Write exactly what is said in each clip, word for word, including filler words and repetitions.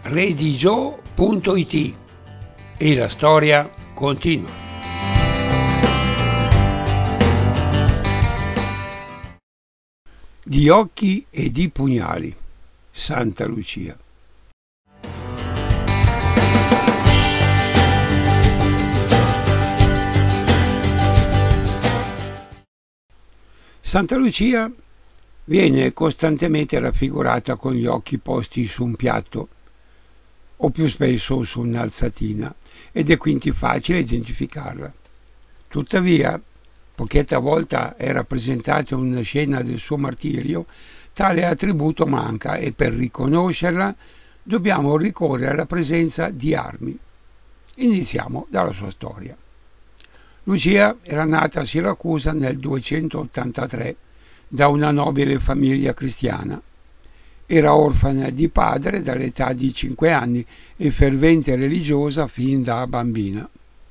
redigio punto it e la storia continua. Di occhi e di pugnali, Santa Lucia. Santa Lucia viene costantemente raffigurata con gli occhi posti su un piatto o più spesso su un'alzatina ed è quindi facile identificarla. Tuttavia, poiché talvolta è rappresentata una scena del suo martirio, tale attributo manca e per riconoscerla dobbiamo ricorrere alla presenza di armi. Iniziamo dalla sua storia. Lucia era nata a Siracusa nel duecentottantatré da una nobile famiglia cristiana. Era orfana di padre dall'età di cinque anni e fervente religiosa fin da bambina.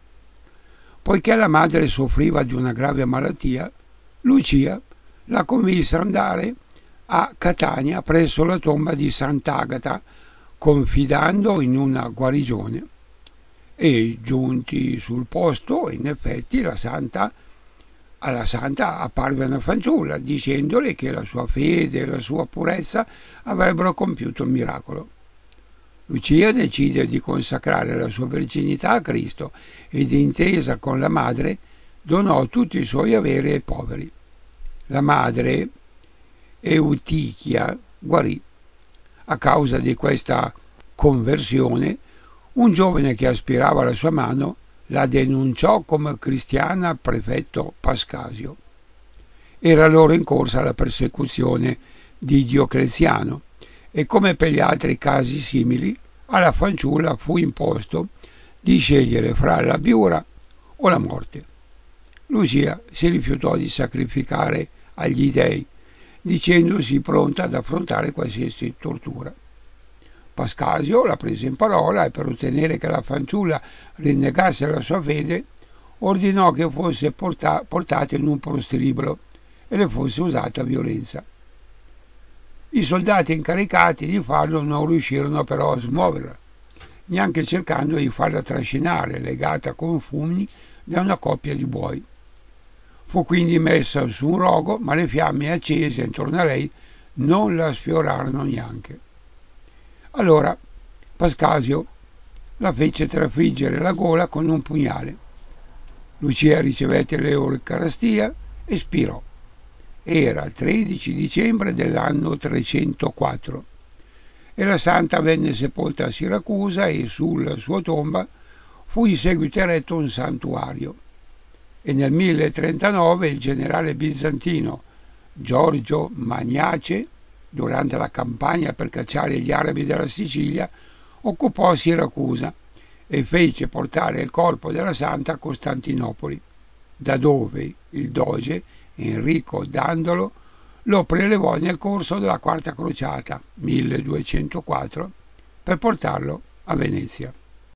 Poiché la madre soffriva di una grave malattia, Lucia la convinse ad andare a Catania presso la tomba di Sant'Agata, confidando in una guarigione. E giunti sul posto, in effetti, la santa, alla santa apparve una fanciulla, dicendole che la sua fede e la sua purezza avrebbero compiuto un miracolo. Lucia decide di consacrare la sua verginità a Cristo ed intesa con la madre donò tutti i suoi averi ai poveri. La madre, Eutichia, guarì. A causa di questa conversione, un giovane che aspirava alla sua mano la denunciò come cristiana al prefetto Pascasio. Era allora in corsa la persecuzione di Diocleziano e, come per gli altri casi simili, alla fanciulla fu imposto di scegliere fra la piura o la morte. Lucia si rifiutò di sacrificare agli dei, dicendosi pronta ad affrontare qualsiasi tortura. Pascasio la prese in parola e, per ottenere che la fanciulla rinnegasse la sua fede, ordinò che fosse porta- portata in un prostilibro e le fosse usata violenza. I soldati incaricati di farlo non riuscirono però a smuoverla, neanche cercando di farla trascinare, legata con fumi, da una coppia di buoi. Fu quindi messa su un rogo, ma le fiamme accese intorno a lei non la sfiorarono neanche. Allora Pascasio la fece trafiggere la gola con un pugnale. Lucia ricevette l'Eucaristia e spirò. Era il tredici dicembre dell'anno trecentoquattro e la santa venne sepolta a Siracusa e sulla sua tomba fu in seguito eretto un santuario. E nel milletrentanove il generale bizantino Giorgio Magnace, durante la campagna per cacciare gli arabi della Sicilia, occupò Siracusa e fece portare il corpo della santa a Costantinopoli, da dove il doge Enrico Dandolo lo prelevò nel corso della quarta crociata, milleduecentoquattro, per portarlo a Venezia.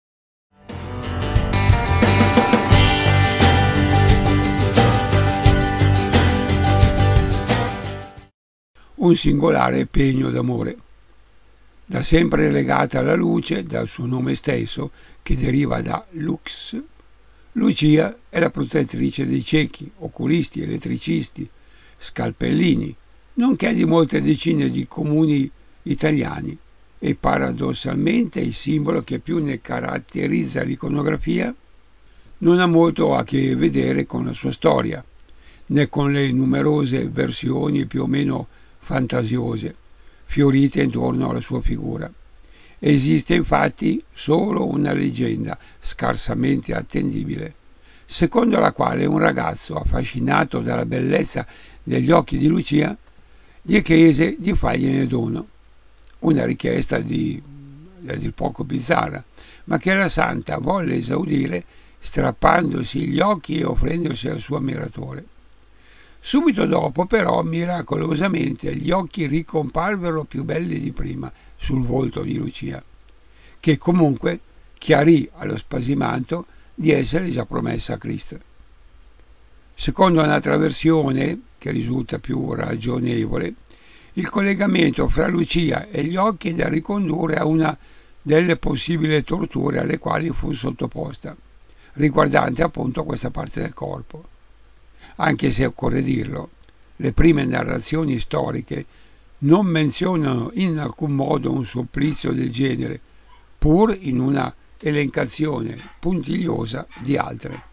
Un singolare pegno d'amore. Da sempre legata alla luce, dal suo nome stesso, che deriva da lux, Lucia è la protettrice dei ciechi, oculisti, elettricisti, scalpellini, nonché di molte decine di comuni italiani, e paradossalmente il simbolo che più ne caratterizza l'iconografia non ha molto a che vedere con la sua storia, né con le numerose versioni più o meno fantasiose fiorite intorno alla sua figura. Esiste infatti solo una leggenda scarsamente attendibile, secondo la quale un ragazzo, affascinato dalla bellezza degli occhi di Lucia, gli chiese di fargliene dono, una richiesta di, a dir poco bizzarra, ma che la santa volle esaudire strappandosi gli occhi e offrendosi al suo ammiratore. Subito dopo, però, miracolosamente gli occhi ricomparvero più belli di prima sul volto di Lucia, che comunque chiarì allo spasimanto di essere già promessa a Cristo. Secondo un'altra versione, che risulta più ragionevole, il collegamento fra Lucia e gli occhi è da ricondurre a una delle possibili torture alle quali fu sottoposta, riguardante appunto questa parte del corpo. Anche se, occorre dirlo, le prime narrazioni storiche non menzionano in alcun modo un supplizio del genere, pur in una elencazione puntigliosa di altre.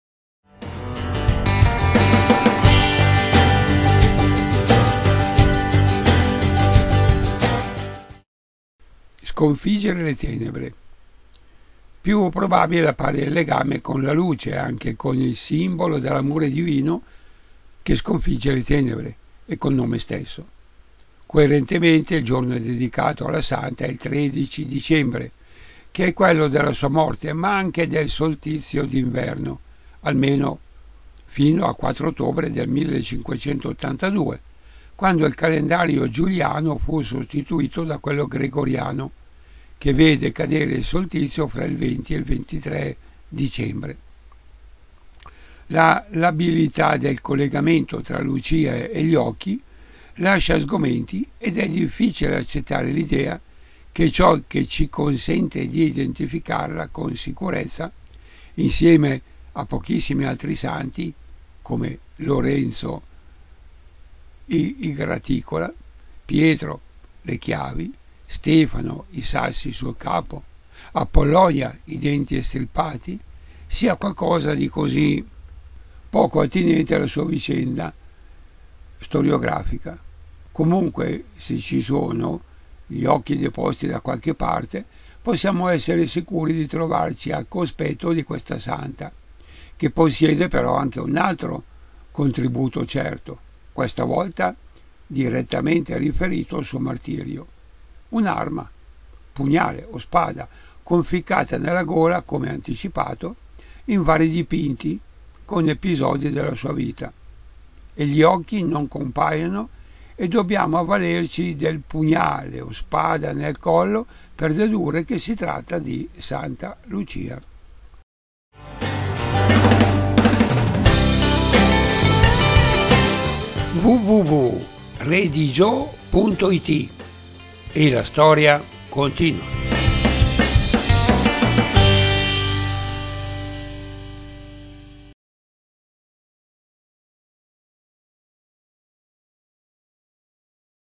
Sconfiggere le tenebre. Più probabile appare il legame con la luce, anche con il simbolo dell'amore divino che sconfigge le tenebre e col nome stesso. Coerentemente il giorno dedicato alla santa è il tredici dicembre, che è quello della sua morte, ma anche del solstizio d'inverno, almeno fino al quattro ottobre del millecinquecentottantadue, quando il calendario giuliano fu sostituito da quello gregoriano, che vede cadere il solstizio fra il venti e il ventitré dicembre. La labilità del collegamento tra Lucia e gli occhi lascia sgomenti ed è difficile accettare l'idea che ciò che ci consente di identificarla con sicurezza, insieme a pochissimi altri santi come Lorenzo i, i graticola, Pietro le chiavi, Stefano i sassi sul capo, Apollonia i denti estirpati, sia qualcosa di così poco attinente alla sua vicenda storiografica. Comunque, se ci sono gli occhi deposti da qualche parte, possiamo essere sicuri di trovarci al cospetto di questa santa, che possiede però anche un altro contributo certo, questa volta direttamente riferito al suo martirio. Un'arma, pugnale o spada, conficcata nella gola, come anticipato, in vari dipinti con episodi della sua vita. E gli occhi non compaiono e dobbiamo avvalerci del pugnale o spada nel collo per dedurre che si tratta di Santa Lucia. w w w punto redigio punto it E la storia continua.